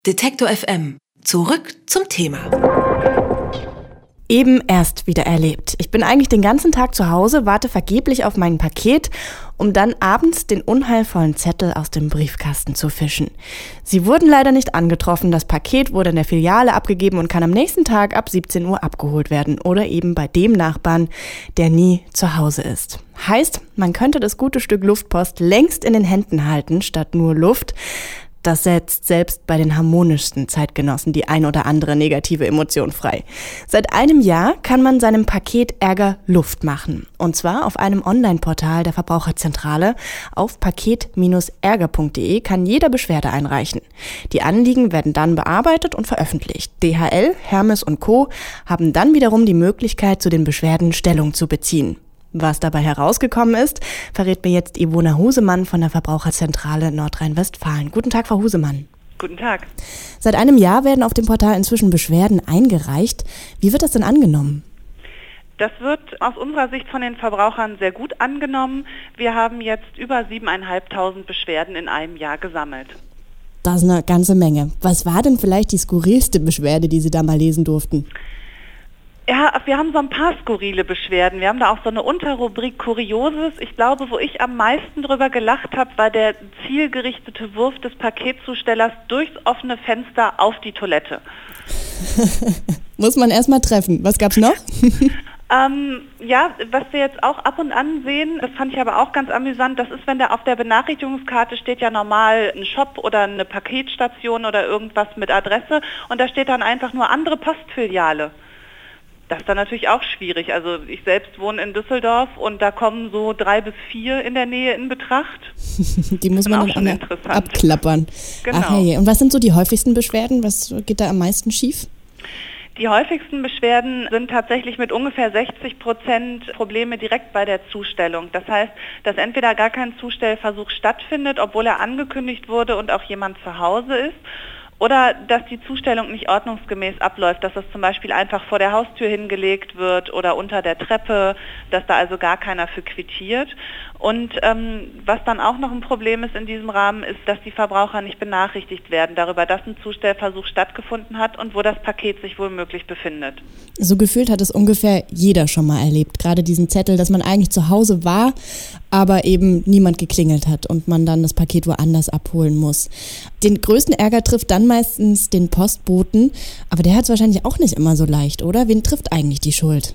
Detektor FM. Zurück zum Thema. Eben erst wieder erlebt. Ich bin eigentlich den ganzen Tag zu Hause, warte vergeblich auf mein Paket, um dann abends den unheilvollen Zettel aus dem Briefkasten zu fischen. Sie wurden leider nicht angetroffen. Das Paket wurde in der Filiale abgegeben und kann am nächsten Tag ab 17 Uhr abgeholt werden oder eben bei dem Nachbarn, der nie zu Hause ist. Heißt, man könnte das gute Stück Luftpost längst in den Händen halten, statt nur Luft. Das setzt selbst bei den harmonischsten Zeitgenossen die ein oder andere negative Emotion frei. Seit einem Jahr kann man seinem Paket Ärger Luft machen. Und zwar auf einem Online-Portal der Verbraucherzentrale. Auf paket-ärger.de kann jeder Beschwerde einreichen. Die Anliegen werden dann bearbeitet und veröffentlicht. DHL, Hermes und Co. haben dann wiederum die Möglichkeit, zu den Beschwerden Stellung zu beziehen. Was dabei herausgekommen ist, verrät mir jetzt Ivona Husemann von der Verbraucherzentrale Nordrhein-Westfalen. Guten Tag, Frau Husemann. Guten Tag. Seit einem Jahr werden auf dem Portal inzwischen Beschwerden eingereicht. Wie wird das denn angenommen? Das wird aus unserer Sicht von den Verbrauchern sehr gut angenommen. Wir haben jetzt über 7.500 Beschwerden in einem Jahr gesammelt. Das ist eine ganze Menge. Was war denn vielleicht die skurrilste Beschwerde, die Sie da mal lesen durften? Ja, wir haben so ein paar skurrile Beschwerden. Wir haben da auch so eine Unterrubrik Kurioses. Ich glaube, wo ich am meisten drüber gelacht habe, war der zielgerichtete Wurf des Paketzustellers durchs offene Fenster auf die Toilette. Muss man erst mal treffen. Was gab's noch? Ja, was wir jetzt auch ab und an sehen, das fand ich aber auch ganz amüsant, das ist, wenn da auf der Benachrichtigungskarte steht ja normal ein Shop oder eine Paketstation oder irgendwas mit Adresse und da steht dann einfach nur andere Postfiliale. Das ist dann natürlich auch schwierig. Also ich selbst wohne in Düsseldorf und da kommen so 3 bis 4 in der Nähe in Betracht. Die muss man dann abklappern. Genau. Ach hey. Und was sind so die häufigsten Beschwerden? Was geht da am meisten schief? Die häufigsten Beschwerden sind tatsächlich mit ungefähr 60% Probleme direkt bei der Zustellung. Das heißt, dass entweder gar kein Zustellversuch stattfindet, obwohl er angekündigt wurde und auch jemand zu Hause ist. Oder dass die Zustellung nicht ordnungsgemäß abläuft, dass es zum Beispiel einfach vor der Haustür hingelegt wird oder unter der Treppe, dass da also gar keiner für quittiert. Und was dann auch noch ein Problem ist in diesem Rahmen, ist, dass die Verbraucher nicht benachrichtigt werden darüber, dass ein Zustellversuch stattgefunden hat und wo das Paket sich womöglich befindet. So gefühlt hat es ungefähr jeder schon mal erlebt. Gerade diesen Zettel, dass man eigentlich zu Hause war, aber eben niemand geklingelt hat und man dann das Paket woanders abholen muss. Den größten Ärger trifft dann meistens den Postboten, aber der hat es wahrscheinlich auch nicht immer so leicht, oder? Wen trifft eigentlich die Schuld?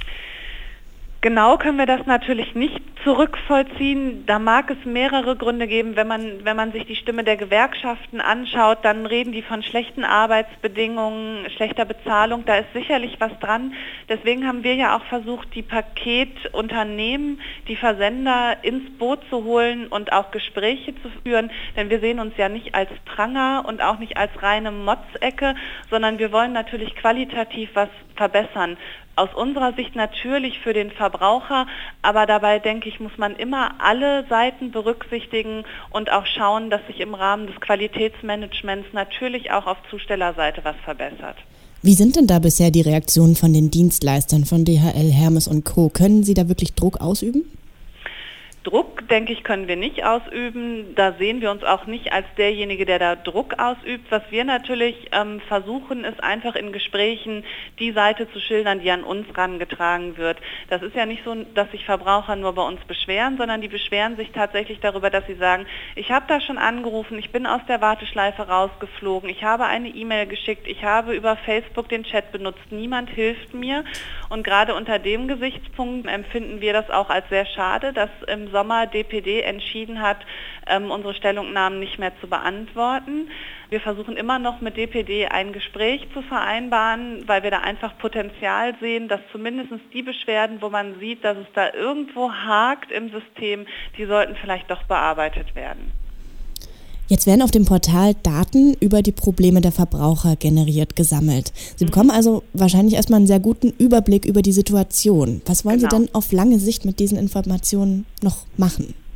Genau können wir das natürlich nicht zurückvollziehen. Da mag es mehrere Gründe geben. Wenn man sich die Stimme der Gewerkschaften anschaut, dann reden die von schlechten Arbeitsbedingungen, schlechter Bezahlung. Da ist sicherlich was dran. Deswegen haben wir ja auch versucht, die Paketunternehmen, die Versender ins Boot zu holen und auch Gespräche zu führen. Denn wir sehen uns ja nicht als Pranger und auch nicht als reine Motzecke, sondern wir wollen natürlich qualitativ was verbessern. Aus unserer Sicht natürlich für den Verbraucher, aber dabei, denke ich, muss man immer alle Seiten berücksichtigen und auch schauen, dass sich im Rahmen des Qualitätsmanagements natürlich auch auf Zustellerseite was verbessert. Wie sind denn da bisher die Reaktionen von den Dienstleistern, von DHL, Hermes und Co.? Können Sie da wirklich Druck ausüben? Druck, denke ich, können wir nicht ausüben. Da sehen wir uns auch nicht als derjenige, der da Druck ausübt. Was wir natürlich versuchen, ist einfach in Gesprächen die Seite zu schildern, die an uns rangetragen wird. Das ist ja nicht so, dass sich Verbraucher nur bei uns beschweren, sondern die beschweren sich tatsächlich darüber, dass sie sagen, ich habe da schon angerufen, ich bin aus der Warteschleife rausgeflogen, ich habe eine E-Mail geschickt, ich habe über Facebook den Chat benutzt, niemand hilft mir. Und gerade unter dem Gesichtspunkt empfinden wir das auch als sehr schade, dass im Sommer DPD entschieden hat, unsere Stellungnahmen nicht mehr zu beantworten. Wir versuchen immer noch mit DPD ein Gespräch zu vereinbaren, weil wir da einfach Potenzial sehen, dass zumindest die Beschwerden, wo man sieht, dass es da irgendwo hakt im System, die sollten vielleicht doch bearbeitet werden. Jetzt werden auf dem Portal Daten über die Probleme der Verbraucher gesammelt. Sie bekommen also wahrscheinlich erstmal einen sehr guten Überblick über die Situation. Was wollen Sie denn auf lange Sicht mit diesen Informationen noch machen?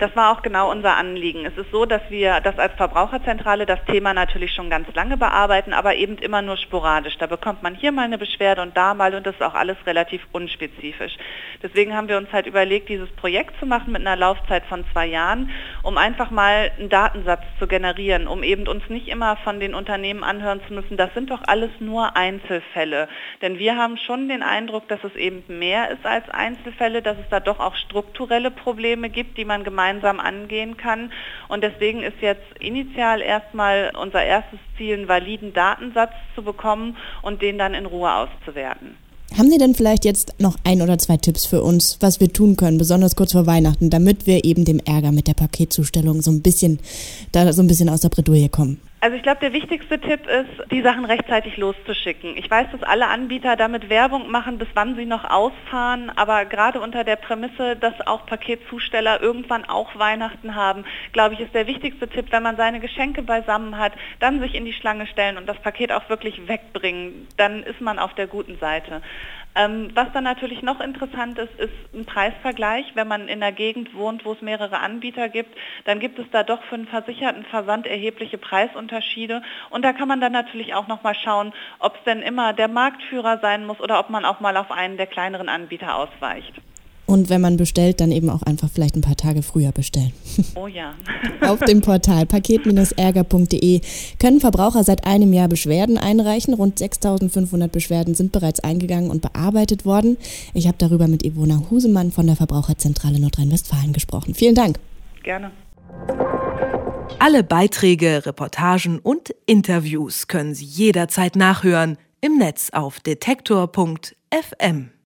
Das war auch genau unser Anliegen. Es ist so, dass wir das als Verbraucherzentrale das Thema natürlich schon ganz lange bearbeiten, aber eben immer nur sporadisch. Da bekommt man hier mal eine Beschwerde und da mal und das ist auch alles relativ unspezifisch. Deswegen haben wir uns halt überlegt, dieses Projekt zu machen mit einer Laufzeit von 2 Jahren, um einfach mal einen Datensatz zu generieren, um eben uns nicht immer von den Unternehmen anhören zu müssen, das sind doch alles nur Einzelfälle. Denn wir haben schon den Eindruck, dass es eben mehr ist als Einzelfälle, dass es da doch auch strukturelle Probleme gibt, die man gemeinsam angehen kann. Und deswegen ist jetzt initial erstmal unser erstes Ziel, einen validen Datensatz zu bekommen und den dann in Ruhe auszuwerten. Haben Sie denn vielleicht jetzt noch 1 oder 2 Tipps für uns, was wir tun können, besonders kurz vor Weihnachten, damit wir eben dem Ärger mit der Paketzustellung so ein bisschen aus der Bredouille kommen? Also ich glaube, der wichtigste Tipp ist, die Sachen rechtzeitig loszuschicken. Ich weiß, dass alle Anbieter damit Werbung machen, bis wann sie noch ausfahren, aber gerade unter der Prämisse, dass auch Paketzusteller irgendwann auch Weihnachten haben, glaube ich, ist der wichtigste Tipp, wenn man seine Geschenke beisammen hat, dann sich in die Schlange stellen und das Paket auch wirklich wegbringen. Dann ist man auf der guten Seite. Was dann natürlich noch interessant ist, ist ein Preisvergleich. Wenn man in einer Gegend wohnt, wo es mehrere Anbieter gibt, dann gibt es da doch für einen versicherten Versand erhebliche Preisunterschiede. Und da kann man dann natürlich auch nochmal schauen, ob es denn immer der Marktführer sein muss oder ob man auch mal auf einen der kleineren Anbieter ausweicht. Und wenn man bestellt, dann eben auch einfach vielleicht ein paar Tage früher bestellen. Oh ja. Auf dem Portal paket-ärger.de können Verbraucher seit einem Jahr Beschwerden einreichen. Rund 6.500 Beschwerden sind bereits eingegangen und bearbeitet worden. Ich habe darüber mit Ivona Husemann von der Verbraucherzentrale Nordrhein-Westfalen gesprochen. Vielen Dank. Gerne. Alle Beiträge, Reportagen und Interviews können Sie jederzeit nachhören im Netz auf detektor.fm.